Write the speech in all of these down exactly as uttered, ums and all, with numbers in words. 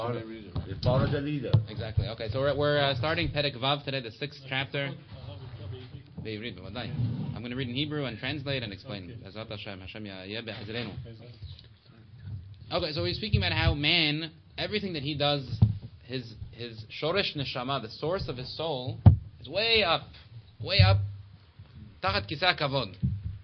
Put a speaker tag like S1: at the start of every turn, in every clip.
S1: Exactly. Okay, so we're, we're uh, starting Perek Vav today, the sixth chapter. I'm going to read in Hebrew and translate and explain. Okay, so we're speaking about how man, everything that he does, his his shoresh neshama, the source of his soul, is way up, way up, tachat kisah kavod.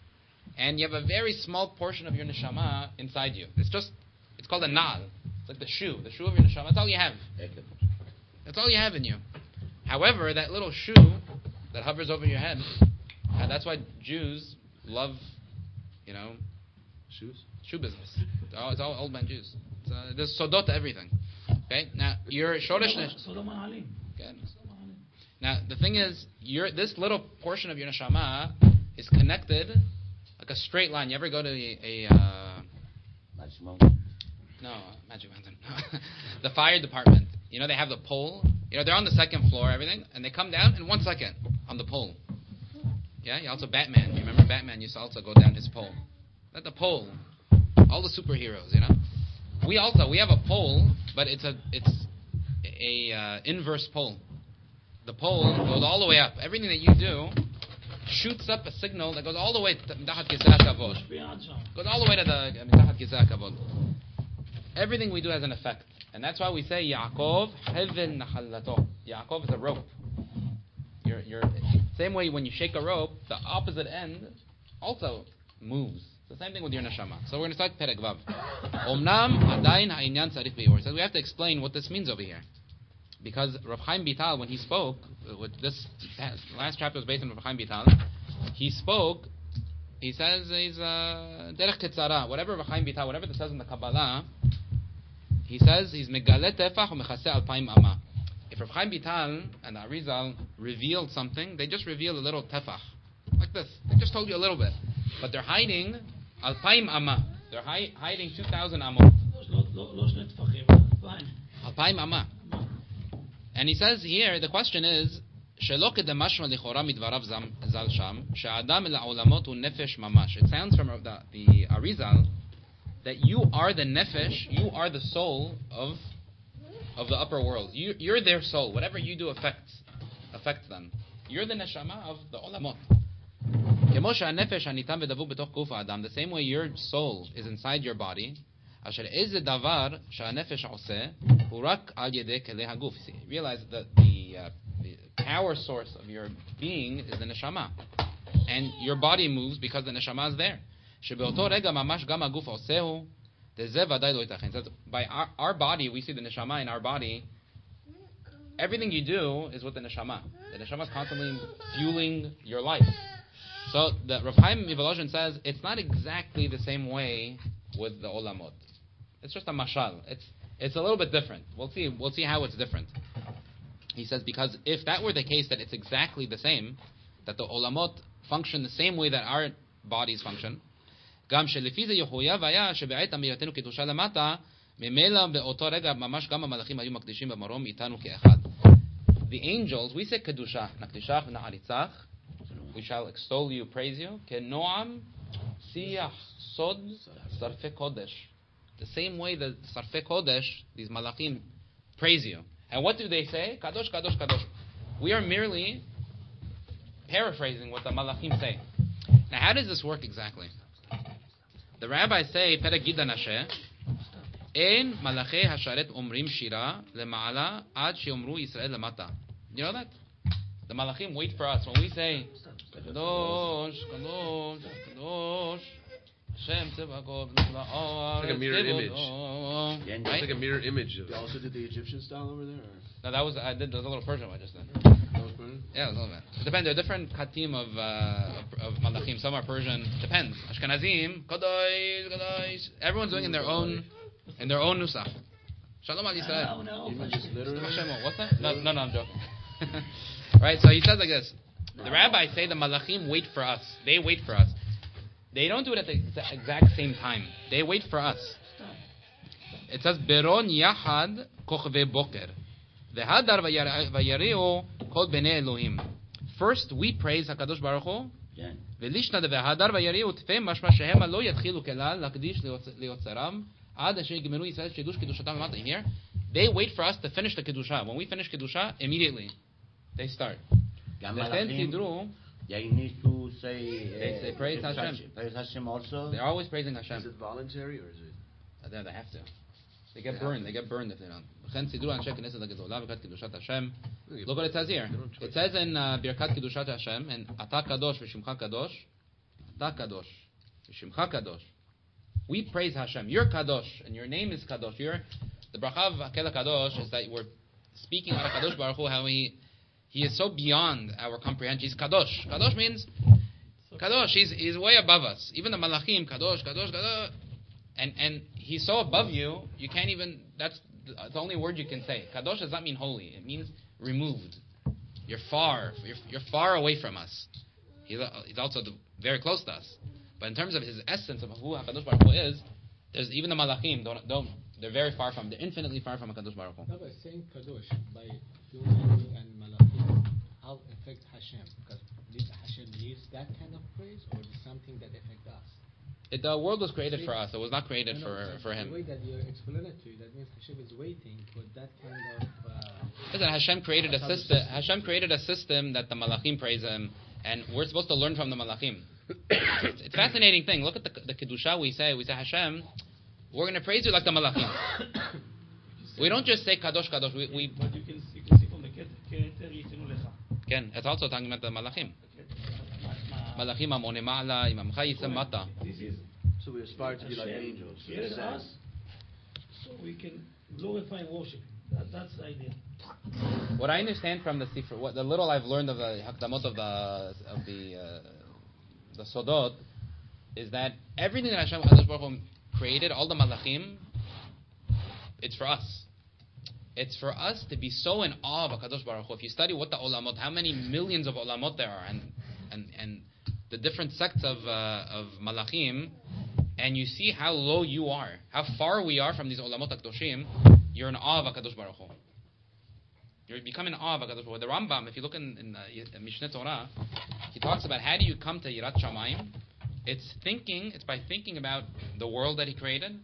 S1: And you have a very small portion of your neshama inside you. It's just, it's called a na'al. It's like the shoe, the shoe of your neshama. That's all you have. That's all you have in you. However, that little shoe that hovers over your head, and that's why Jews love, you know,
S2: shoes,
S1: shoe business. It's all, it's all old man Jews. It's, uh, there's sodot to everything. Okay, now your shoresh. Okay. Now the thing is, your this little portion of your neshama is connected like a straight line. You ever go to a, a uh,
S3: Magic Mountain?
S1: No, Magic Mountain. The fire department. You know, they have the pole. You know, they're on the second floor, everything, and they come down in one second on the pole. Yeah, you also Batman. You remember Batman used to also go down his pole. At the pole. All the superheroes, you know. We also we have a pole, but it's a it's a uh, inverse pole. The pole goes all the way up. Everything that you do shoots up a signal that goes all the way to Mitachat Kisah Kavod. Goes all the way to the Mitachat Kisah Kavod. Everything we do has an effect. And that's why we say Yaakov Hevel Nachallato. Yaakov is a rope. You're, you're, same way when you shake a rope, the opposite end also moves. It's the same thing with your neshama. So we're going to start Perek Vav. Omnam Adain Ha'inyan Tzarich Be'or. So we have to explain what this means over here. Because Rav Chaim Vital, when he spoke, with this last chapter was based on Rav Chaim Vital, he spoke, he says, he's Derech Ketzara, whatever Rav Chaim Vital, whatever it says in the Kabbalah, he says, he's Megale Tefach Umechase Alpaim Amma. If Rav Chaim Vital and the Arizal revealed something, they just reveal a little tefach. Like this. They just told you a little bit. But they're hiding Alpaim Amma. They're hi- hiding two thousand Amot. Alpaim Amma. And he says here, the question is, it sounds from the, the Arizal that you are the nefesh, you are the soul of of the upper world. You, you're their soul. Whatever you do affects affects them. You're the neshama of the olamot. The same way your soul is inside your body. Realize that the, uh, the power source of your being is the neshama, and your body moves because the neshama is there. By our, our body, we see the neshama in our body. Everything you do is with the neshama. The neshama is constantly fueling your life. So the Rav Chaim Mivolozhin says it's not exactly the same way with the olamot. It's just a mashal. It's it's a little bit different. We'll see. We'll see how it's different. He says because if that were the case, that it's exactly the same, that the olamot function the same way that our bodies function. The angels, we say kedusha, nakdishach v'na'aritzach. We shall extol you, praise you. Kenoam siyach sod sarfei kodesh. The same way that Sarfei Kodesh, these malachim, praise you. And what do they say? Kadosh, Kadosh, Kadosh. We are merely paraphrasing what the malachim say. Now, how does this work exactly? The rabbis say, Perek Gid Hanasheh, Ein malachei hasharet omrim shira lema'ala ad she'omru Yisrael lemata. You know that? The malachim wait for us. When we say, Kadosh, Kadosh, Kadosh, It's
S2: like a mirror image. It's
S1: Right?
S2: like a mirror image. Of
S4: You also did the Egyptian style over there? Or?
S1: No, that was I did. That was a little Persian one just then.
S4: That was Persian?
S1: Yeah, it was a little bit. It depends. There are different katim of uh, of, of malachim. Some are Persian. Depends. Ashkenazim, kadosh, kadosh. Everyone's doing in their own in their own nusach. Shalom al Yisrael.
S3: No, no.
S4: You mean just literally?
S1: What's that? No, no, no. I'm joking. Right. So he says like this. The rabbis say the malachim wait for us. They wait for us. They don't do it at the exact same time. They wait for us. It says, Beron Yahad Kochve Boker. Vehadar Vayareo Kol Bnei Elohim. First, we praise HaKadosh Baruch Hu. Velishna de Vehadar Vayareo Tfem Mashma Shehema Lo Yatchilu Kelal Lakdish Liotzaram Ad Asher Gimenu Yisrael Shidush Kedushatam Lamata. Here, They wait for us to finish the Kedusha. When we finish Kedusha, immediately they start.
S3: They need to say, uh,
S1: they say praise Hashem.
S3: Praise Hashem also.
S1: They're always praising Hashem.
S4: Is it voluntary or is it?
S1: Uh, they, they have to. They get burned. They get burned if they don't. Look what it says here. It says in uh, Birkat Kedushat Hashem, and Ata Kadosh v'Shimcha Kadosh, Ata Kadosh v'Shimcha Kadosh. We praise Hashem. You're Kadosh, and your name is Kadosh. You're the bracha of Hakel Kadosh is that we're speaking about Kadosh Baruch Hu, how he he is so beyond our comprehension. He's Kadosh. Kadosh means Kadosh. He's he's way above us. Even the Malachim, Kadosh, Kadosh, Kadosh, and and he's so above you, you can't even. That's the only word you can say. Kadosh does not mean holy. It means removed. You're far. You're, you're far away from us. He's, he's also the, very close to us. But in terms of his essence of who HaKadosh Baruch Hu is, there's even the Malachim don't don't. They're very far from. They're infinitely far from HaKadosh Baruch Hu.
S5: No, but saying Kadosh by human and Malachim, how affect Hashem? Because did Hashem needs that kind of praise, or is something that affect us?
S1: It, the world was created for us. It was not created
S5: no, no,
S1: for for him.
S5: The way that you explain it to you, that means Hashem is waiting for that kind of. Uh,
S1: Listen, Hashem created a system. Hashem created a system that the Malachim praise him, and we're supposed to learn from the Malachim. it's, it's a fascinating thing. Look at the, the Kedusha we say. We say, Hashem, we're going to praise you like the Malachim. We don't just say Kadosh, Kadosh. We, we
S6: but you can, you can see from the Keter Yitinu Lecha.
S1: Again, it's also talking about the Malachim. Malachim amone ma'ala, imamcha yisem mata.
S4: So we aspire to be like angels.
S6: Created us so we can glorify and worship. That, that's the idea.
S1: What I understand from the Sifra, what the little I've learned of the Hakdamot of the of the uh, the Sodot, is that everything that Hashem Kadosh Baruch Hu created, all the Malachim, it's for us. It's for us to be so in awe of HaKadosh Baruch Hu. If you study what the Olamot, how many millions of Olamot there are, and and and the different sects of uh, of Malachim, and you see how low you are, how far we are from these Olamot HaKadoshim, you're in awe of HaKadosh Baruch Hu. You're becoming in awe of HaKadosh Baruch Hu. The Rambam, if you look in, in uh, Mishneh Torah, he talks about how do you come to Yirat Shamayim. It's thinking, it's by thinking about the world that he created,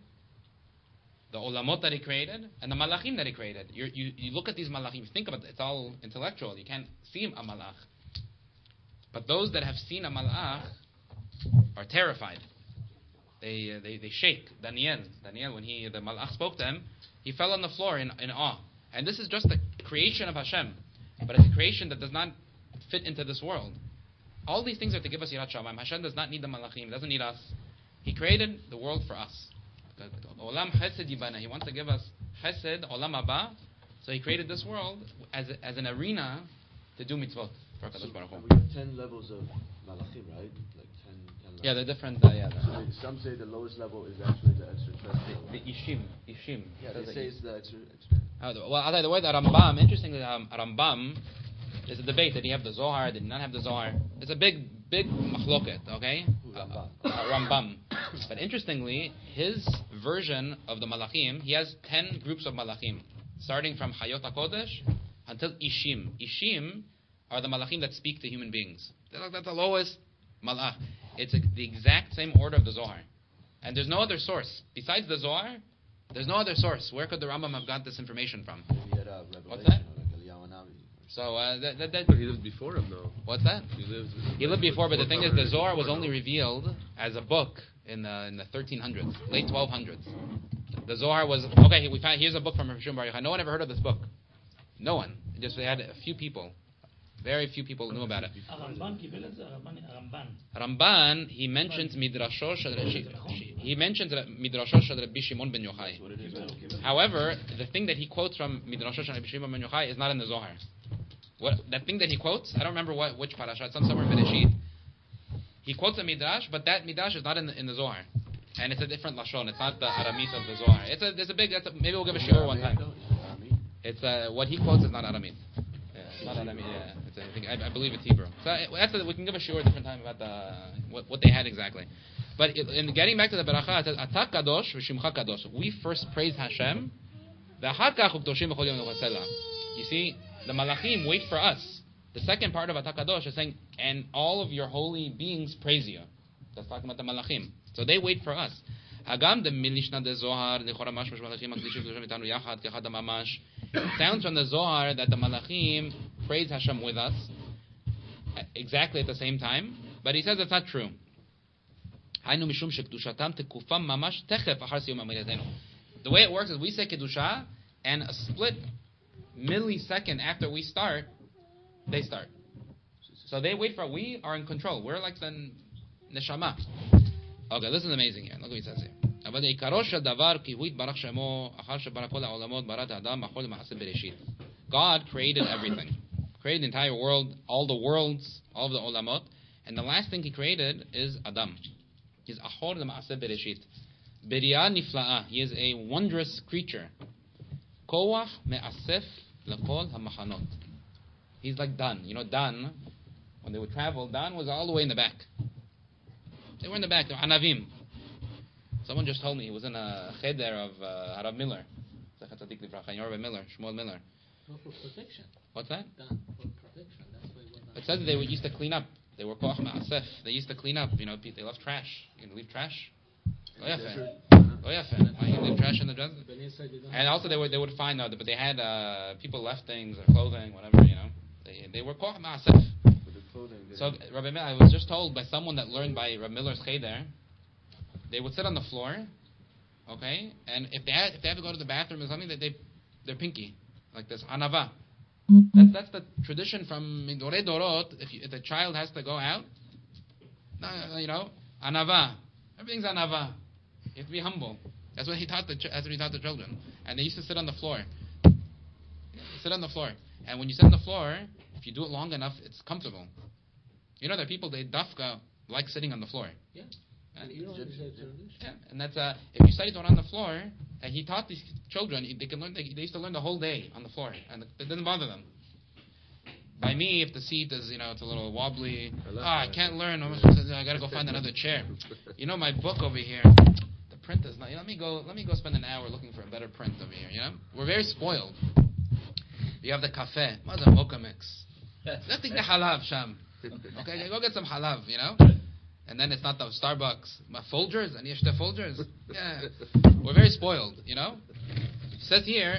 S1: the Olamot that he created, and the Malachim that he created. You're, you you look at these Malachim, you think about it, it's all intellectual. You can't see a Malach. But those that have seen a Malach are terrified. They, uh, they they shake. Daniel, Daniel, when he the Malach spoke to him, he fell on the floor in, in awe. And this is just the creation of Hashem, but it's a creation that does not fit into this world. All these things are to give us Yirat Shamayim. Hashem does not need the Malachim, doesn't need us. He created the world for us. Olam Chesed Yibana. He wants to give us Chesed, Olam Haba. So he created this world as a, as an arena to do mitzvot for HaKadosh Baruch Hu.
S4: We have ten levels of Malachim, right? Like ten, ten levels.
S1: Yeah, they're different. Uh, yeah,
S4: so they, some say the lowest level is actually the extraterrestrial.
S1: The, the Ishim. Ishim.
S4: Yeah, they
S1: Says
S4: say
S1: it.
S4: it's the extra. extra.
S1: Uh, well, I'll tell you the way that Rambam, interestingly, um, Rambam, there's a debate. Did he have the Zohar? Did he not have the Zohar? It's a big, big machloket, okay?
S4: Ooh, Rambam.
S1: Uh, uh, Rambam. But interestingly, his version of the Malachim, he has ten groups of Malachim, starting from Hayot HaKodesh until Ishim. Ishim are the Malachim that speak to human beings. They're like, that's the lowest Malach. It's a, the exact same order of the Zohar. And there's no other source. Besides the Zohar, there's no other source. Where could the Rambam have got this information from?
S4: He had a revelation,
S1: What's that?
S4: Like Eliyahu Hanavi.
S1: So uh, that, that, that
S2: But he lived before him, though.
S1: what's that?
S2: He lived.
S1: He lived before, but the thing is, the Zohar was only revealed as a book in the in the thirteen hundreds, late twelve hundreds. The Zohar was okay. We found here's a book from Rav Shimon Bar Yochai. No one ever heard of this book. No one. Just they had a few people. Very few people knew about it.
S6: הרמב"ן קיבל את זה, הרמב"ן.
S1: Ramban, he mentions midrasho shel he mentions midrasho shel Rabbi Shimon ben Yochai. However, the thing that he quotes from midrasho shel Rabbi Shimon ben Yochai is not in the Zohar. What that thing that he quotes, I don't remember what which parasha. It's some somewhere in Bereshit. He quotes a midrash, but that midrash is not in the, in the Zohar, and it's a different lashon. It's not the Aramit of the Zohar. It's a there's a big. That's a, maybe we'll give a shiur one time. It's uh, what he quotes is not Aramit. Yeah, not Aramit. Yeah, it's a, I, think, I, I believe it's Hebrew. So that's a, we can give a shiur a different time about the what, what they had exactly. But it, in getting back to the beracha, it says Ata Kadosh v'Shimcha Kadosh. We first praise Hashem. You see, the Malachim wait for us. The second part of Ata Kadosh is saying, and all of your holy beings praise you. That's talking about the Malachim. So they wait for us. Hagam de Milishna de Zohar, Nechora Mashmash Malachim, Akdishim Kedusha Mitanu Yachad, Kechad Mamash. It sounds from the Zohar that the Malachim praise Hashem with us exactly at the same time, but he says it's not true. The way it works is we say Kedusha, and a split millisecond after we start, they start. So they wait for, we are in control. We're like the neshama. Okay, this is amazing here. Look what he says here. God created everything. Created the entire world, all the worlds, all of the olamot, and the last thing he created is Adam. He's Achor L'Ma'aseh Bereshit. Beriah Nifla'ah. He is a wondrous creature. Koach Me'asef L'Kol HaMachanot. He's like Dan. You know Dan, when they would travel, Dan was all the way in the back. They were in the back. They were Anavim. Someone just told me he was in a cheder of uh, Harav Miller. Zechat Tzadik Livracha. Rabbi Miller, Shmuel Miller.
S5: No, for protection.
S1: What's that?
S5: Dan, for protection. That's why it was not.
S1: It says that they were used to clean up. They were koach ma'asef. They used to clean up. You know, they love trash. You can leave trash. Lo yafe. Lo yafe. Why you can leave trash in the desert? And also they would they would find out, but they had uh, people left things or clothing, whatever. You know, they they were koach ma'asef. So Rabbi Miller, I was just told by someone that learned by Rabbi Miller's cheder, they would sit on the floor, okay, and if they had, if they had to go to the bathroom or something, that they they're pinky like this anava. That's, that's the tradition from Midorei Dorot. If, you, if the child has to go out, you know, anava. Everything's anava. You have to be humble. That's what he taught the that's what he taught the children. And they used to sit on the floor. Sit on the floor. And when you sit on the floor, if you do it long enough, it's comfortable. You know, there are people, they dafka like sitting on the floor.
S5: Yeah.
S1: And,
S5: you know,
S1: yeah. And that's uh, if you study Torah on the floor, and he taught these children, they can learn. They, they used to learn the whole day on the floor, and it didn't bother them. By me, if the seat is, you know, it's a little wobbly, ah, oh, I can't learn. I got to go find another chair. You know, my book over here, the print is not. You know, let me go. Let me go spend an hour looking for a better print over here. You know, we're very spoiled. You have the cafe. What's a mocha mix? Let's take the halav, sham. Okay, go get some halav. You know. And then it's not the Starbucks. My Folgers? And the Folgers? Yeah. We're very spoiled, you know? It says here,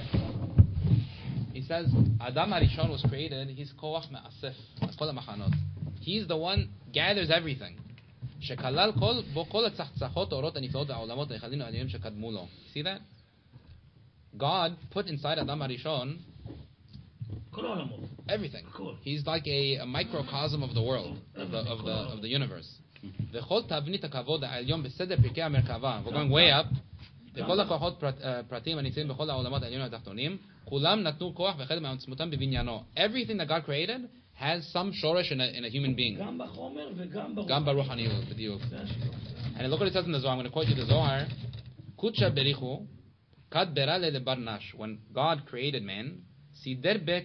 S1: he says, Adam HaRishon was created, he's koach me'asef, kol ha'machanot. He's the one gathers everything. Shekalal kol, bo kol ha'tzachtzachot, orot ha'niflot, ha'olamot, ha'echalin ha'aliyim shekadmu lo. See that? God put inside Adam HaRishon everything. He's like a, a microcosm of the world, of the, of the, of the universe. We're going way up. Everything that God created has some shoresh in a, in a human being. And look what it says in the Zohar. I'm going to quote you the Zohar. When God created man, I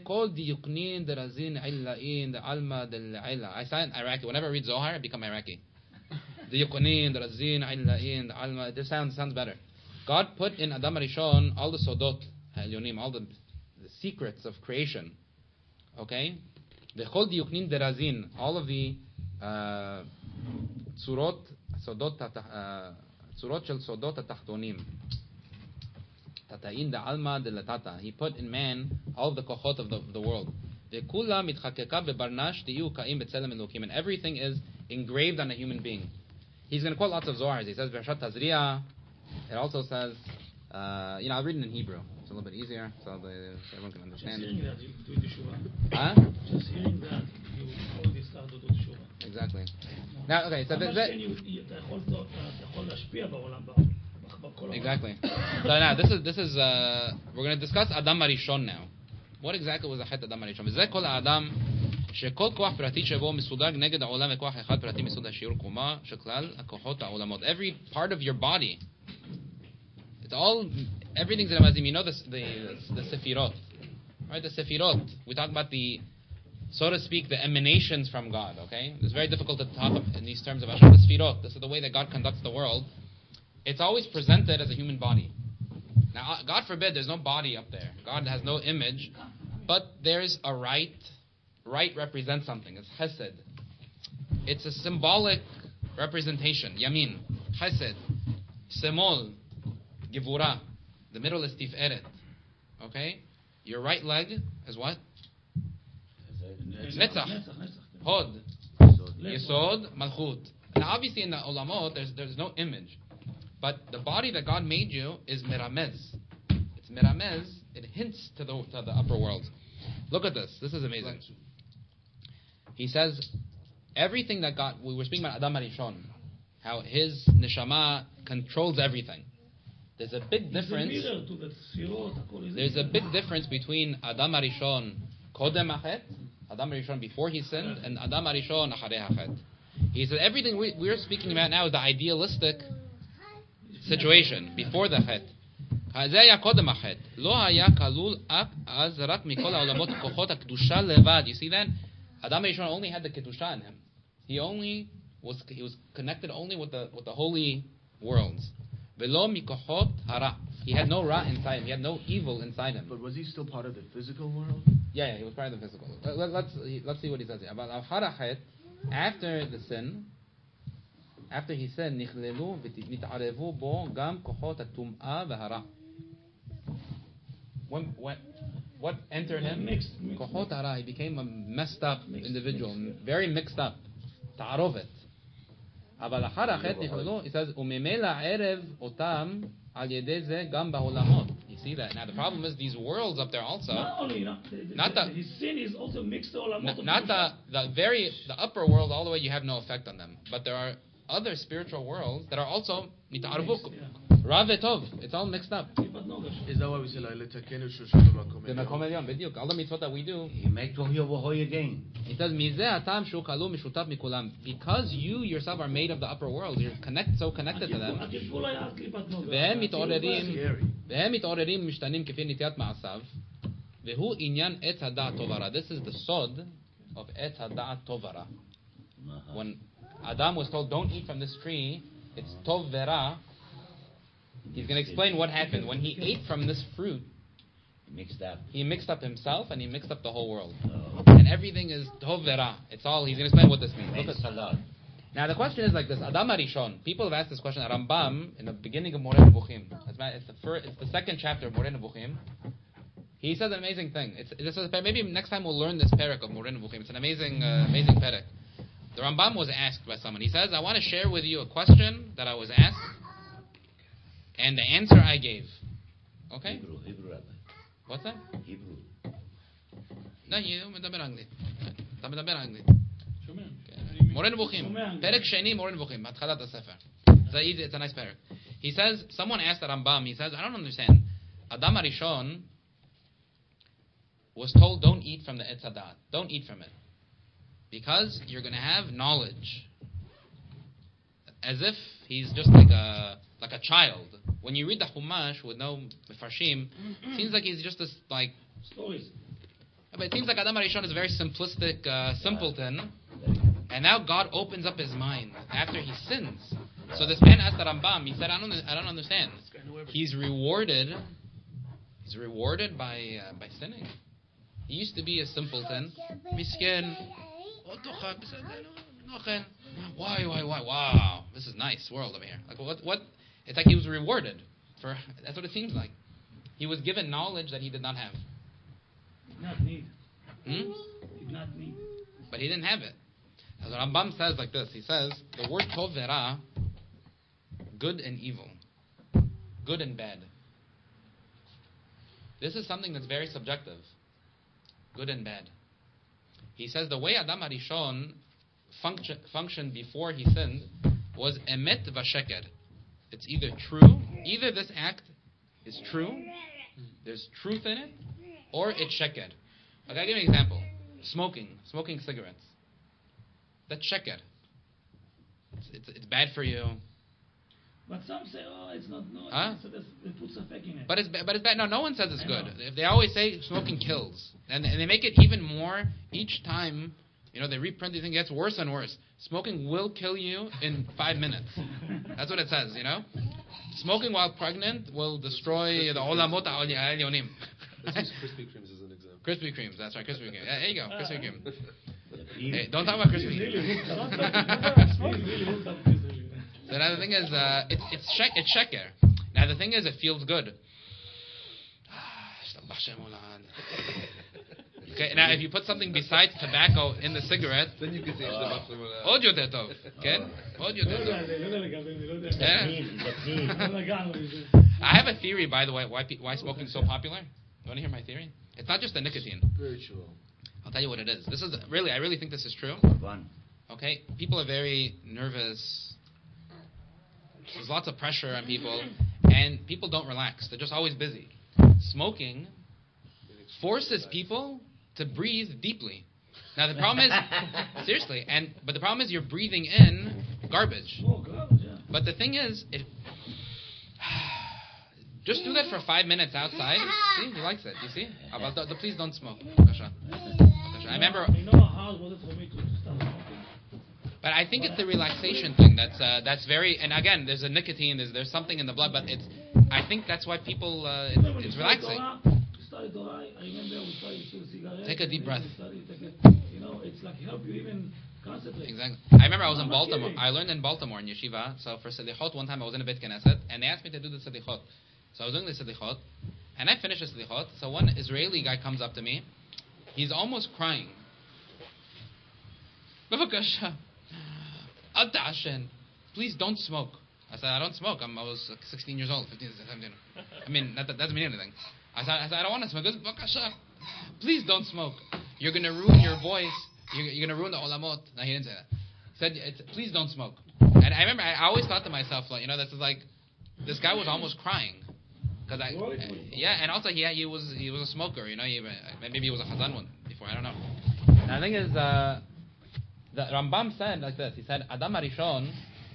S1: sound Iraqi. Whenever I read Zohar, I become Iraqi. The Yukonin, the Razin, Ailain, the Alma. This sounds sounds better. God put in Adam HaRishon all the Sodot, all the, the secrets of creation. Okay? The Chol Diyuknin Derazin, all of the uh, Tzurot, Sodot, Tzurot Shel Sodot HaTachtonim. Tata'in the Alma de Latata. He put in man all of the kochot of the, of the world. Ve'kula mitchakeka bebarnash tiyu ka'im betzelem elokim. And everything is engraved on a human being. He's going to quote lots of Zohars. He says, Vershat Tazriya. It also says, uh, you know, I'll read it in Hebrew. It's a little bit easier, so, the, so everyone can understand.
S6: Just hearing that, you do teshuva.
S1: Huh?
S6: Just hearing that, you already start to do teshuva.
S1: Exactly. Now, okay, so...
S6: How
S1: that,
S6: much can you, אתה יכול להשפיע בעולם, בכל העולם.
S1: Exactly. So now, this is, this is uh, we're going to discuss Adam HaRishon now. What exactly was the Chet Adam HaRishon? וזה כל האדם שכל כוח פרטי שבו מסודר נגד העולם וכוח אחד פרטי מסוד השיעור קומה של כלל הכוחות העולמות. Every part of your body, it's all, everything's in a mazim. You know the, the, the Sefirot, right? The Sefirot. We talk about the, so to speak, the emanations from God, okay? It's very difficult to talk in these terms of Hashem. The Sefirot, this is the way that God conducts the world. It's always presented as a human body. Now, God forbid, there's no body up there. God has no image, but there's a right. Right represents something. It's chesed. It's a symbolic representation. Yamin, chesed. Semol, Gevura. The middle is Tiferet. Okay? Your right leg is what? Netzach. Hod. Yesod. Malchut. Now obviously in the Olamot, there's, there's no image. But the body that God made you is Miramez. It's Miramez. It hints to the, to the upper world. Look at this. This is amazing. He says, everything that God... We were speaking about Adam HaRishon. How his neshama controls everything. There's a big difference. There's a big difference between Adam HaRishon Kodem Achet, Adam HaRishon before he sinned, and Adam HaRishon Acharei Achet. He said everything we, we're speaking about now is the idealistic situation before the Chet. זה היה קודם החטא. לא היה כלול אז רק מכל העולמות כוחות הקדושה לבד. You see that? Adam HaRishon only had the kedusha in him. He only was he was connected only with the with the holy worlds. ולא מכוחות הרע. He had no ra inside him. He had no evil inside him.
S2: But was he still part of the physical world?
S1: Yeah, yeah, he was part of the physical. Let, let's let's see what he says here. About Al-Harachet, after the sin, after he sinned, נכללו ונתערבו בו גם כוחות הטומאה והרע. When, when, what entered him? Kohot hara. He became a messed up individual, very mixed up. Ta'arovet. אבל אחר החטא נכללו, it says, וממילא ערב אותם על ידי זה גם בעולמות. You see that? Now the problem is these worlds up there also.
S6: Not only, not, the, the,
S1: not the,
S6: his sin is also mixed all
S1: Not, not the, the very, the upper world all the way you have no effect on them. But there are other spiritual worlds that are also nita'arvuk. Rav etov. It's all mixed up.
S2: Is that why we say like letakenu shushu
S1: b'makom elyon? B'diuk. All the mitzvot that we do.
S3: He make tohu v'hoy again.
S1: He says, "Mizeh atam shu kalu mishutav mikulam." Because you yourself are made of the upper world, you're connect, so connected to them. והם מתעוררים, והם מתעוררים משתנים כפי נטיית מעשיו, והוא עניין עץ הדעת טוב ורע. This is the sod of עץ הדעת טוב ורע. When Adam was told, "Don't eat from this tree," it's tov vera. He's going to explain what happened when he ate from this fruit.
S3: He mixed up.
S1: He mixed up himself and he mixed up the whole world.
S3: Oh.
S1: And everything is tov vera. It's all. He's going to explain what this means. Look at, now the question is like this: Adam HaRishon. People have asked this question. Rambam in the beginning of Moreh Nevuchim. It's the first. It's the second chapter of Moreh Nevuchim. He says an amazing thing. It's this is, maybe next time we'll learn this parak of Moreh Nevuchim. It's an amazing, uh, amazing parak. The Rambam was asked by someone. He says, "I want to share with you a question that I was asked, and the answer I gave." Okay?
S3: Hebrew, Hebrew Rabbi.
S1: What's that?
S3: Hebrew.
S1: No, you מדבר אנגלית. אתה מדבר אנגלית. מורה נבוכים. פרק שני, מורה נבוכים. בהתחלת הספר. It's a nice parak. He says, someone asked the Rambam, he says, I don't understand. Adam HaRishon was told, don't eat from the Etz Hadat. Don't eat from it. Because you're going to have knowledge. As if he's just like a like a child. When you read the Chumash with no Mefarshim, it seems like he's just this like
S6: stories.
S1: But it seems like Adam HaRishon is a very simplistic uh, simpleton. And now God opens up his mind after he sins. So this man asked the Rambam, he said, I don't I don't understand. He's rewarded he's rewarded by uh, by sinning. He used to be a simpleton. Miskin. Why, why, why? Wow, this is nice world over here. Like what? What? It's like he was rewarded for. That's what it seems like. He was given knowledge that he did not have.
S6: Did not need.
S1: Hmm?
S6: Did not need.
S1: But he didn't have it. As Rambam says like this. He says the word tov vera, good and evil, good and bad. This is something that's very subjective. Good and bad. He says the way Adam HaRishon function, functioned before he sinned was emet v'sheker. It's either true, either this act is true, there's truth in it, or it's sheker. Okay, I'll give you an example. Smoking, smoking cigarettes. That's sheker. It's, it's, it's bad for you.
S6: But some say, oh, it's not, no,
S1: Huh?
S6: so they put safek in it.
S1: But it's but it's bad. No, no one says it's
S6: I
S1: good.
S6: know.
S1: If they always say smoking kills, and and they make it even more each time. You know, they reprint these things. It gets worse and worse. Smoking will kill you in five minutes. That's what it says. You know, smoking while pregnant will destroy the olamot ha'elyonim.
S2: Let's use Krispy Kremes as an example.
S1: Krispy Kremes. That's right. Krispy Kremes. Yeah, there you go. Krispy Kreme.
S3: He,
S1: Hey, don't talk about Krispy
S6: He's really
S1: Kreme.
S6: hooked up. He's really hooked up.
S1: So now the thing is, uh, it's it's shek, it's sheker. Now the thing is, it feels good. Okay. Now if you put something besides tobacco in the cigarette,
S2: Then you can say uh,
S1: עוד יותר טוב, כן? עוד יותר
S6: לא יודע,
S1: טוב.
S6: לא יודע לגבי, אני לא יודע.
S1: Yeah.
S3: Zapneen, zapneen.
S6: לא נגענו בזה.
S1: I have a theory, by the way, why pe- why smoking is so popular. You want to hear my theory? It's not just the nicotine.
S2: spiritual.
S1: I'll tell you what it is. This is really, I really think this is true.
S3: One.
S1: Okay, people are very nervous. There's lots of pressure on people, and people don't relax. They're just always busy. Smoking forces people to breathe deeply. Now the problem is, seriously, and but the problem is you're breathing in garbage.
S6: Oh, God, yeah.
S1: But the thing is, it, just do that for five minutes outside. See, he likes it. You see? About the, the, please don't smoke. Kasha. Kasha. I remember,
S6: I know how hard was it for me to start smoking.
S1: but I think it's the relaxation thing that's uh, that's very. And again, there's a nicotine. There's there's something in the blood, but it's. I think that's why people. Uh, it, it's relaxing.
S6: Started Torah, I remember we started to cigarette.
S1: Take a deep breath.
S6: We started to take it, you know, it's like help you even concentrate.
S1: Exactly. I remember I was in
S6: I'm not
S1: Baltimore.
S6: kidding.
S1: I learned in Baltimore in yeshiva. So for sedichot, one time I was in a Beit Knesset, and they asked me to do the sedichot. So I was doing the sedichot, and I finished the sedichot. So one Israeli guy comes up to me. He's almost crying. Bavakasha, al ta'ashen. Please don't smoke. I said, I don't smoke. I'm, I was like sixteen years old, fifteen, seventeen. I mean, that, that doesn't mean anything. I said, I said, I don't want to smoke. He goes, Bavakasha, please don't smoke. You're going to ruin your voice. You're, you're going to ruin the olamot. No, he didn't say that. He said, it's, please don't smoke. And I remember, I always thought to myself, like, you know, that's like, this guy was almost crying. Cause I, yeah, and also he he was he was a smoker, you know. He, maybe he was a chazan one before. I don't know. Now the thing is, uh, the Rambam said like this. He said, Adam Arishon,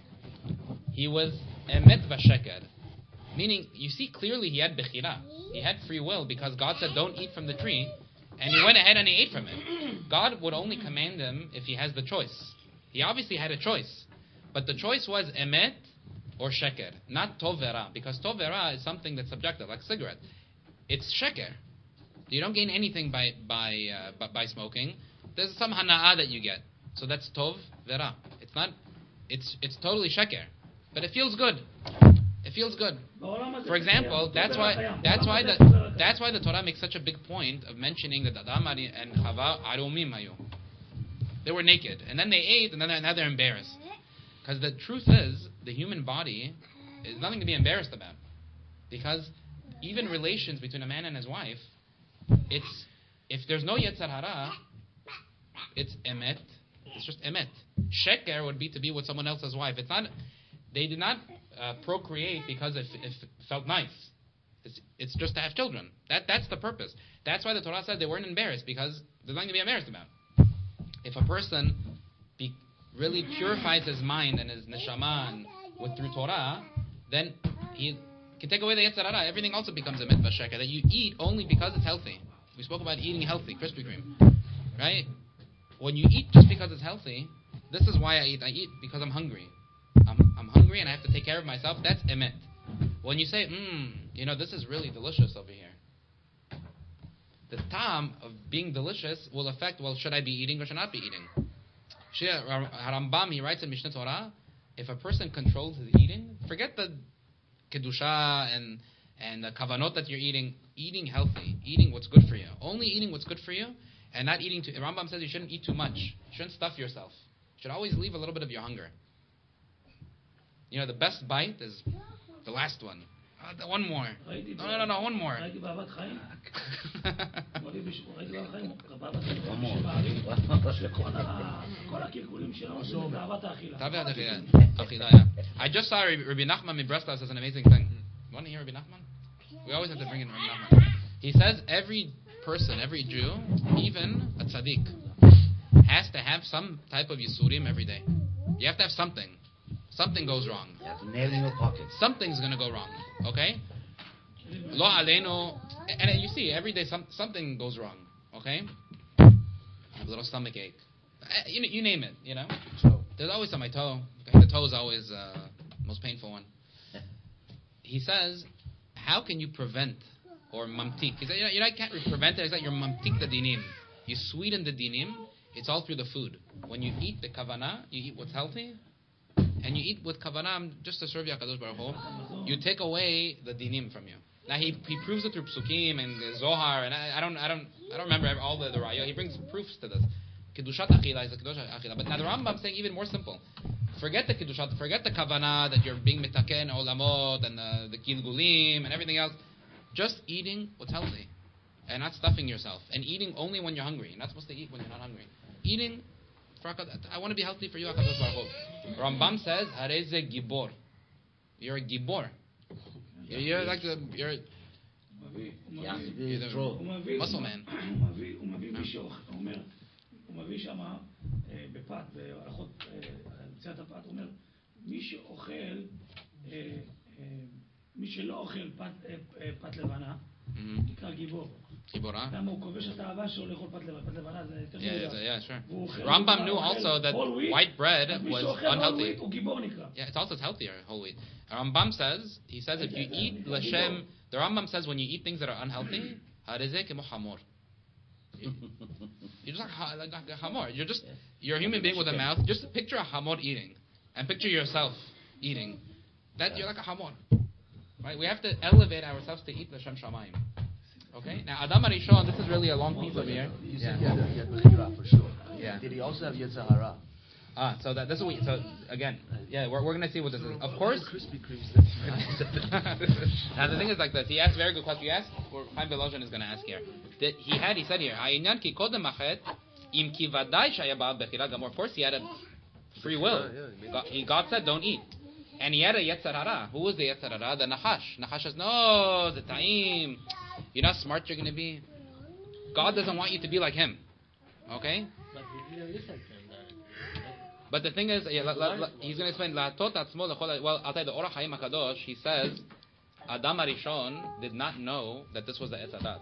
S1: he was emet v'sheker, meaning you see clearly he had bechira. He had free will because God said, don't eat from the tree, and he went ahead and he ate from it. God would only command him if he has the choice. He obviously had a choice, but the choice was emet or sheker, not tov vera, because tov vera is something that's subjective, like cigarette. It's sheker. You don't gain anything by by uh, by, by smoking. There's some hana'ah that you get, so that's tov vera. It's not. It's it's totally sheker, but it feels good. It feels good. For example, that's why that's why the that's why the Torah makes such a big point of mentioning that Adam and Chava arumim ayu. They were naked, and then they ate, and then they're, now they're embarrassed. Because the truth is, the human body is nothing to be embarrassed about. Because even relations between a man and his wife, it's if there's no Yetzer Hara, it's emet. It's just emet. Sheker would be to be with someone else's wife. It's not. They did not uh, procreate because it, it felt nice. It's, it's just to have children. That that's the purpose. That's why the Torah said they weren't embarrassed, because there's nothing to be embarrassed about. If a person be, really purifies his mind and his neshama and with through Torah, then he can take away the Yetzer Hara. Everything also becomes a mitzvah sheker, that you eat only because it's healthy. We spoke about eating healthy, Krispy Kreme, right? When you eat just because it's healthy, this is why I eat. I eat because I'm hungry. I'm, I'm hungry and I have to take care of myself. That's emet. When you say, mmm, you know, this is really delicious over here, the tam of being delicious will affect, well, should I be eating or should I not be eating? Rambam, he writes in Mishnah Torah, if a person controls his eating, forget the kedusha and and the kavanot that you're eating, eating healthy, eating what's good for you. Only eating what's good for you, and not eating too. Rambam says you shouldn't eat too much. You shouldn't stuff yourself. You should always leave a little bit of your hunger. You know, the best bite is the last one. Uh, the one more. No, no, no, no, one more.
S3: One more.
S1: I just saw Rabbi Nachman in Breslov says an amazing thing. You want to hear Rabbi Nachman? We always have to bring in Rabbi Nachman. He says every person, every Jew, even a tzaddik, has to have some type of yisurim every day. You have to have something. Something goes wrong.
S3: You have to nail in your pocket.
S1: Something's going to go wrong. Okay? Lo aleinu. And you see, every day some, something goes wrong. Okay? I have a little stomach ache. You, you name it, you know? There's always on my toe. The toe is always uh, the most painful one. He says, how can you prevent or mamtik? He said, you know, you know, I can't prevent it. It's like you're mamtik the dinim. You sweeten the dinim. It's all through the food. When you eat the kavanah, you eat what's healthy, and you eat with kavanah just to serve Yakadosh Baruch Hu, you take away the dinim from you. Now he he proves it through psukim and Zohar, and I, I don't I don't I don't remember all the the raya. He brings proofs to this. Kedushat achila is a kedushat achila, but now the Rambam is saying even more simple. Forget the kedushat, forget the kavanah that you're being mitaken olamot and the, the kilgulim and everything else. Just eating what's healthy, and not stuffing yourself, and eating only when you're hungry. You're not supposed to eat when you're not hungry. Eating, for I want to be healthy for you, Hakadosh Baruch Hu. Rambam says, "Hareze gibor." You're a gibor. You're, you're like the you're,
S3: Yeah,
S1: you're the
S3: throw.
S1: muscle man.
S6: הוא מביא- הוא מביא מישהו, הוא אומר, הוא מביא שם אה, בפת, בהלכות אה, מציאת הפת, הוא אומר, מי שאוכל, אה, אה, מי שלא אוכל פת, אה, אה, פת לבנה,
S1: Mm-hmm.
S6: נקרא גיבור.
S1: Gibor, huh?
S6: למה הוא כובש את האהבה שלו לאכול פת לבנה? פת לבנה זה יותר
S1: Yeah, yeah,
S6: מוזר.
S1: yeah, sure.
S6: והוא אוכל-
S1: Rambam
S6: הוא
S1: knew
S6: אוכל
S1: also that
S6: whole wheat,
S1: white bread
S6: אז מי
S1: was
S6: שאוכל whole
S1: unhealthy.
S6: wheat הוא גיבור נקרא.
S1: Yeah, it's also healthier, whole wheat. Rambam says, he says if you eat l'shem, the Rambam says when you eat things that are unhealthy, harezeh kemo hamor. You- You're just like, ha- like, like a hamor. You're just, you're a human being with a mouth. Just picture a hamor eating. And picture yourself eating. That you're like a hamor. Right? We have to elevate ourselves to eat l'shem shamayim. Okay? Now, Adam Arishon, this is really a long piece over here.
S2: You said
S1: Yeah.
S2: he had, he had Bechira for sure.
S1: Yeah.
S2: Did he also have Yetzer Hara?
S1: Ah, so that this is what, so again, yeah, we're, we're going to see what this is. Of course,
S2: Krispy Kremes.
S1: now the thing is like this. He asked a very good question. He asked, or Chaim Belozhan is going to ask here. That he had, he said here, "Ha'inyan ki kodem machet, im ki vadai shaya ba'al bechira gamor." Of course, he had a free will.
S2: Yeah, yeah, he made-
S1: God, he, God said, "Don't eat," and he had a yetzer hara. Who was the yetzer hara? The Nachash. Nachash says, "No, the ta'im. You're not smart. You're going to be." God doesn't want you to be like him. Okay.
S5: But he didn't listen to him. That,
S1: But the thing is, yeah, la, la, la, he's going to explain. La tot atzmo lechol- Well, I'll tell you, the Orach Chaim Hakadosh, he says, Adam Arishon did not know that this was the Etz Hadat.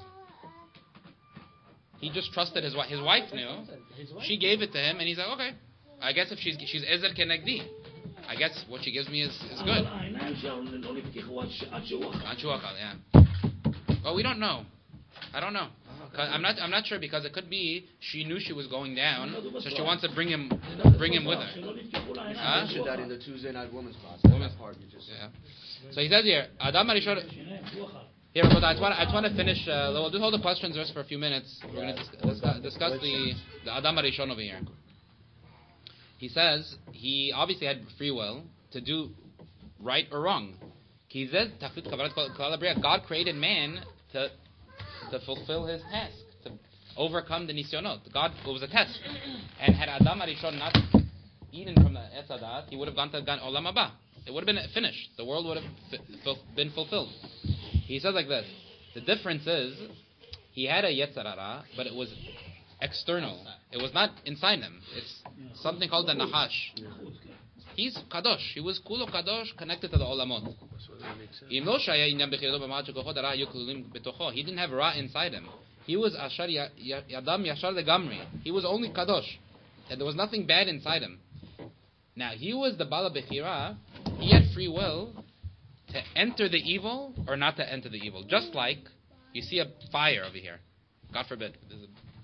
S1: He just trusted his wife. His wife knew.
S5: his wife,
S1: She gave it to him, and he's like, okay. I guess if she's she's Ezer Kenegdi, I guess what she gives me is, is
S6: אבל
S1: good.
S6: העיניים שלנו לא נפתחו עד ש- עד שהוא אכל.
S1: Not Shuakal, yeah. Well, we don't know. I don't know. 'Cause I'm not. I'm not sure because it could be she knew she was going down, so she wants to bring him, bring him with her.
S6: שלא נפתחו לעיניים.
S1: Huh?
S2: I mentioned that in the Tuesday night women's class. That
S1: Women's-
S2: part you just.
S1: Yeah. So he says here, Adam Arishon.
S6: שעיניים, הוא אכל.
S1: Here, but I just want. I just want to finish. Uh, we'll do hold the questions just for a few minutes. We're going to dis- discuss, discuss the the Adam Arishon over here. He says he obviously had free will to do right or wrong. He says God created man to to fulfill his task, to overcome the nisyonot. God, it was a test, and had Adam Arishon not eaten from the Etz Hadat, he would have gone to Gan Olam Haba. It would have been finished. The world would have fi- ful- been fulfilled. He says like this: the difference is he had a Yetzer Hara, but it was external. It was not inside him. It's something called the Nahash. He's Kadosh. He was Kulo Kadosh, connected to the Olamot. Im lo shaya inyan bechirado b'ma'at shekochot hara hayu klulim betocho. He didn't have Ra inside him. He was Ashar ya- ya- Yadam Yashar Legamri. He was only Kadosh. And there was nothing bad inside him. Now, he was the Bala Bechira. He had free will to enter the evil or not to enter the evil. Just like you see a fire over here. God forbid. There's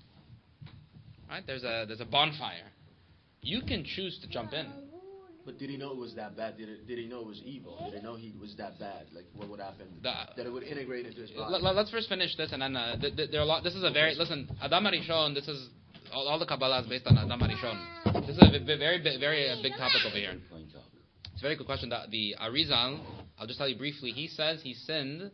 S1: a, right? There's a there's a bonfire. You can choose to jump in.
S2: But did he know it was that bad? Did, it, did he know it was evil? Did he know he was that bad? Like, what would happen?
S1: The-
S2: that it would integrate into his body?
S1: Let, let- let's first finish this, and then uh, th- th- there are a lot. This is a very listen. Adam Arishon. This is all, all the Kabbalah is based on Adam Arishon. This is a v- v- very bi- very uh, big topic over here. It's a very good question. The, the Arizal, I'll just tell you briefly. He says he sinned.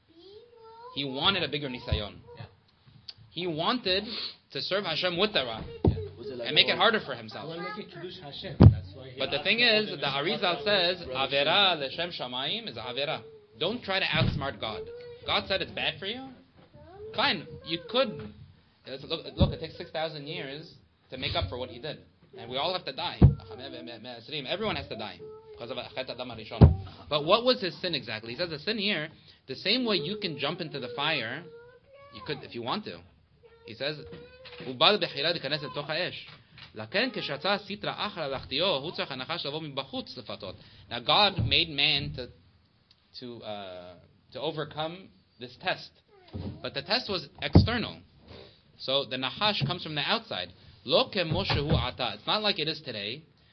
S1: He wanted a bigger nisayon.
S5: Yeah.
S1: He wanted to serve Hashem with the Ra
S2: Was it like
S1: and make it
S2: all-
S1: harder for
S5: I
S1: himself.
S5: want to make it Kiddush Hashem. That's why he
S1: But the
S5: asked
S1: thing
S5: all
S1: is,
S5: the
S1: the
S5: men,
S1: Arizal
S5: what
S1: says,
S5: are we-
S1: Avera l'shem shamayim is Avera. Don't try to outsmart God. God said it's bad for you. Fine, you could. It's- Look, look, it takes six thousand years to make up for what he did. And we all have to die. Everyone has to die because of Chet Adam Arishon. But what was his sin exactly? He says the sin here, the same way you can jump into the fire, you could if you want to. He says, "ובא לבחירה להיכנס לתוך האש." לכן כשיצא סיטרא אחרא להחטיאו, הוא צריך הנחש לבוא מבחוץ לפתות. Now God made man to to uh, to overcome this test, but the test was external. So the nahash comes from the outside. Lo kemo shehu ata. It's not like it is today,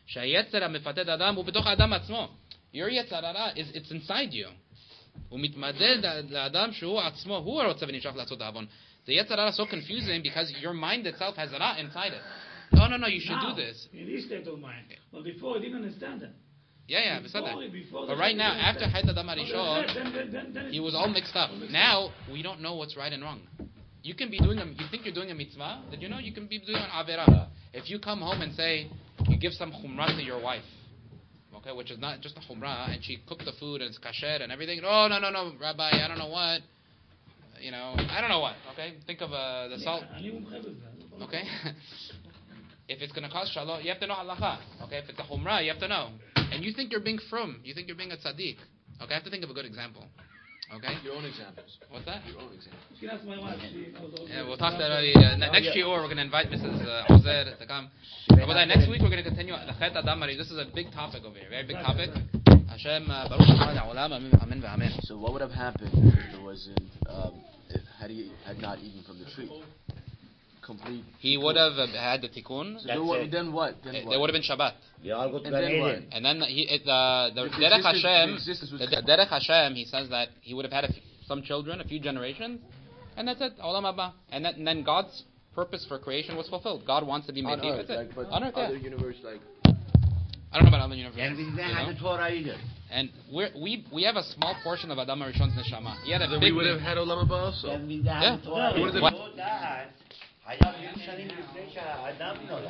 S1: שהיצר המפתד אדם הוא בתוך האדם עצמו. Your יצר הרע is it's inside you. הוא מתמדד לאדם שהוא עצמו, הוא הרוצה ונמשך לעשות העוון. The יצר הרע is so confusing because your mind itself has רע inside it. No, no, no, you should
S6: now,
S1: do this.
S6: in this state of mind. But before, he didn't understand that.
S1: Yeah, yeah,
S6: Before,
S1: בסדר.
S6: before
S1: But
S6: the
S1: right now,
S6: fact, he
S1: after
S6: didn't
S1: Hayt Adam
S6: understand.
S1: Harishon,
S6: Then- then- then- then
S1: he
S6: it's
S1: was all mixed up.
S6: all mixed
S1: Now, we don't know what's right and wrong. You can be doing a, you think you're doing a mitzvah, did you know you can be doing an averah? If you come home and say, you give some chumrah to your wife, okay, which is not just a chumrah, and she cooked the food and it's kasher and everything, oh, no, no, no, Rabbi, I don't know what, you know, I don't know what, okay? Think of uh, the salt,
S6: אני מומחה בזה.
S1: okay? If it's going to cause shalom, you have to know halacha, okay? If it's a chumrah, you have to know. And you think you're being frum, you think you're being a tzaddik, okay? I have to think of a good example, okay?
S2: Your own examples.
S1: What's that?
S2: Your own examples.
S6: That's my wife. She knows all
S1: Yeah,
S6: the-
S1: we'll talk that uh, ne- next year. We're going to invite Missus Uh, Ozer to come. But next week we're going to continue the Chet Adam Mari. This is a big topic over here, very big topic. Hashem uh, Baruch Adonai Olam, Amen, Amen, Amen.
S2: So what would have happened if there wasn't, um, if, had he had not eaten from the tree? Complete.
S1: He would have uh, had the tikkun.
S2: So
S3: That's
S2: then what?
S3: it.
S2: Then what? Then
S1: There
S2: what?
S1: would have been Shabbat,
S3: We all go to
S2: And
S3: Gan
S2: then what?
S3: Eden.
S1: and then he it, uh, the
S2: The
S1: Derech
S2: existence- the
S1: Hashem.
S2: existence was
S1: The
S2: cut.
S1: Derech Hashem. He says that he would have had a few, some children, a few generations, and that's it. Olam Haba, and, that, and then God's purpose for creation was fulfilled. God wants to be
S2: On
S1: made.
S2: earth,
S1: That's it.
S2: like, but
S1: On earth, yeah.
S2: other universe, like
S1: I don't know about other universes.
S3: And we didn't
S1: you
S3: have
S1: know?
S3: the Torah either.
S1: And we're, we we have a small portion of Adam Arishon's neshama. He had a
S7: Then
S1: big.
S7: we would have had Olam Haba also.
S3: Then we didn't have
S1: Yeah.
S3: the Torah
S7: What is
S3: either.
S7: it?
S3: לא דעת, היה מאות שנים לפני שהאדם נולד.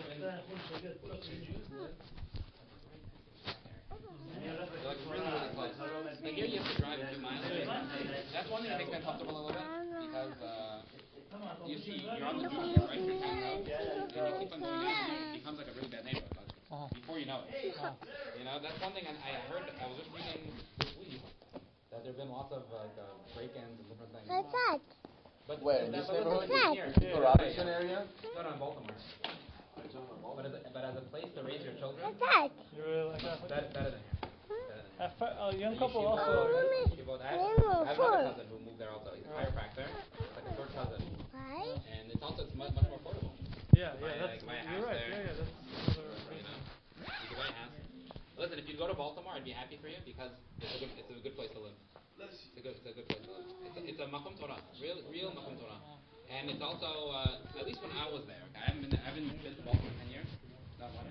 S1: Like really, really close. Like here you have to drive a few miles. That's one thing that makes me uncomfortable a little bit because uh, you see you're on the Jewish right through town now, and you keep on going down, and it becomes like a really bad neighborhood. Like, before you know it, you know that's one thing. And I heard I was just reading this week that there've been lots of like uh, break-ins and different things.
S8: What's that?
S1: But
S2: Where, in
S1: but-
S2: this
S1: but
S2: neighborhood?
S1: listen, here,
S2: the
S1: here,
S2: Robinson
S1: yeah.
S2: area.
S1: No, no, in Baltimore. But as, a, but as a place to raise your children,
S8: What's that?
S1: better, better than here.
S9: A, fa- a young couple
S1: Yeshiva,
S9: also.
S1: yeshiva. I have, I have another cousin who moved there also. He's a chiropractor. It's like a third cousin.
S8: Why?
S1: And it's also it's much, much more affordable.
S9: Yeah,
S1: My-
S9: yeah, that's,
S1: like my
S9: you're
S1: house
S9: right.
S1: there.
S9: Yeah, yeah, that's another
S1: You
S9: reason.
S1: know, you can buy a house. Listen, if you go to Baltimore, I'd be happy for you because it's a good, it's a good place to live. It's a good, it's a good place to live. It's a, it's a makom Torah, real, real makom Torah. And it's also, uh, at least when I was there, okay, I haven't been, I haven't been to Baltimore in ten years. Not one.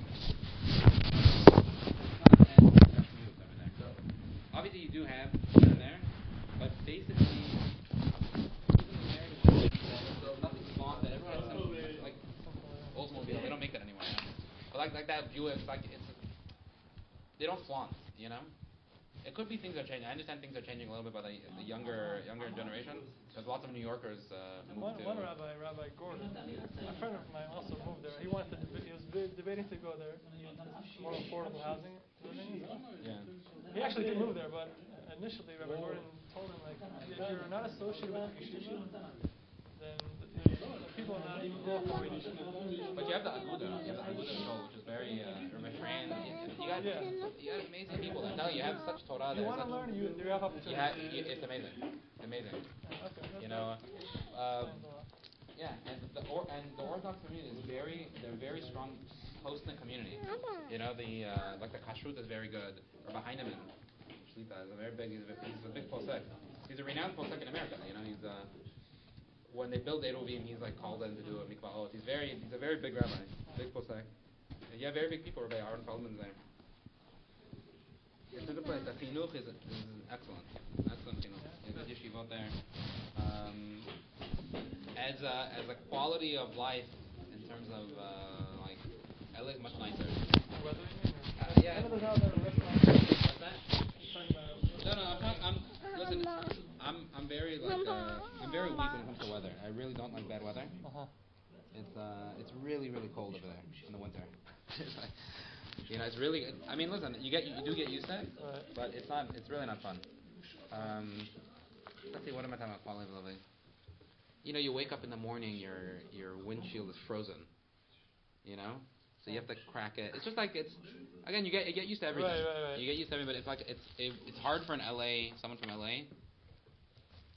S1: Obviously, you do have here and there, but basically, nothing small that everyone else has, like Oldsmobile. They don't make that anymore. You know? But like like that Buick, like it's they don't flaunt. You know, it could be things are changing. I understand things are changing a little bit by the, the younger younger generation because lots of New Yorkers uh,
S9: One,
S1: moved to.
S9: one rabbi, Rabbi Gordon, a friend of mine also moved there. He wanted to, deb- he was de- debating to go there. More affordable housing. living.
S1: Yeah.
S9: He actually did move there, but initially Rabbi Gordon told him like, if you're not associated with the yeshiva, then the, the people are not even welcome with yeshiva.
S1: But you have the Aguda, you have the Aguda show, which is very uh, Ramesh. You got
S9: Yeah.
S1: you got amazing people. I tell you, you have such Torah
S9: You
S1: there.
S9: want to
S1: such-
S9: learn, you, you have
S1: You
S9: opportunity.
S1: have, you, it's amazing, amazing.
S9: Okay, that's
S1: You know,
S9: right.
S1: um, yeah, and the or, and the Orthodox community is very, they're very strong, close knit community. You know, the uh, like the kashrut is very good. Rabbi Heinemann, Shlita is a very big, he's a, he's a big posek. He's a renowned posek in America. You know, he's uh, when they build Eruvim, he's like called in to do a mikvahot. He's very, he's a very big rabbi, big posek. You have very big people. Rabbi Aaron Feldman's there. It's a good place. The chinuch is, is excellent. Excellent chinuch. There's good yeshivot there. Um, as a as a quality of life in terms of uh, like, I live much nicer.
S9: Weather, you mean, or-
S1: Uh, yeah.
S9: I know there's other restaurants.
S1: What's that?
S9: Talking about-
S1: No, no. I'm not, I'm listen. I'm I'm very like uh, I'm very weak when it comes to weather. I really don't like bad weather.
S9: Uh-huh.
S1: It's uh it's really really cold over there in the winter. It's like, you know, it's really. I mean, listen. You get you do get used to it,
S9: Right.
S1: but it's not. It's really not fun. Um, let's see. What am I talking about? Quality of living. You know, you wake up in the morning, your your windshield is frozen. You know, so you have to crack it. It's just like it's. Again, you get you get used to everything.
S9: Right, right, right.
S1: You get used to everything, but it's like it's it, it's hard for an L A someone from L A.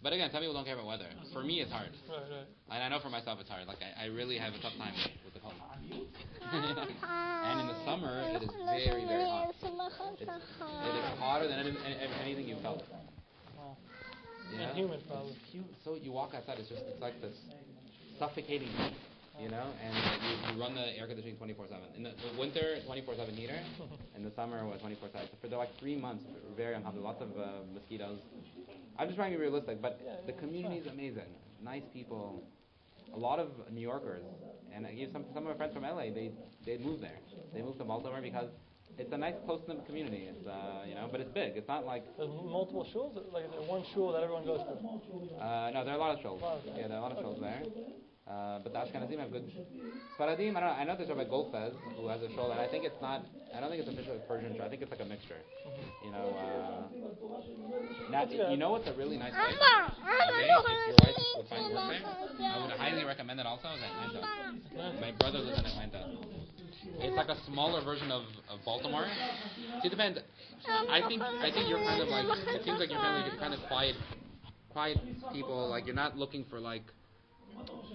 S1: But again, some people don't care about weather. For me, it's hard.
S9: Right, right.
S1: And I know for myself it's hard. Like, I, I really have a tough time with, with the cold. And in the summer, it is very, very hot. It's, it is hotter than any, any, anything you've felt.
S9: Wow.
S1: You
S9: And
S1: know?
S9: humid, probably.
S1: You, so you walk outside, it's just, it's like this suffocating heat, you know? And you, you run the air conditioning twenty-four seven. In the, the winter, twenty-four seven heater. In the summer, what, twenty-four seven. So for the, like three months, very uncomfortable. Lots of uh, mosquitoes. I'm just trying to be realistic, but
S9: Yeah,
S1: the
S9: yeah,
S1: community is amazing. Nice people. A lot of New Yorkers. And I gave some, some of my friends from L A, they, they moved there. They moved to Baltimore because it's a nice, close-knit community. It's, uh, you know, but it's big. It's not like...
S9: There's multiple shuls? Like, is there one shul that everyone goes to?
S1: Uh, no, there are a lot of shows.
S9: Wow.
S1: Yeah, there are a lot of shows there. Uh, but the Ashkenazim have good... Sfaradim, I don't know. I know there's Rabbi Goldfez who has a show, and I think it's not... I don't think it's officially a Persian show. I think it's like a mixture. You know, uh... Now, you know what's a really nice place? Okay, if your wife would find work there, I would highly recommend it also, is Atlanta. My brother lives in Atlanta. It's like a smaller version of, of Baltimore. See, it depends. I think I think you're kind of like... It seems like you're kind of, you're kind of quiet, quiet people. Like, you're not looking for, like...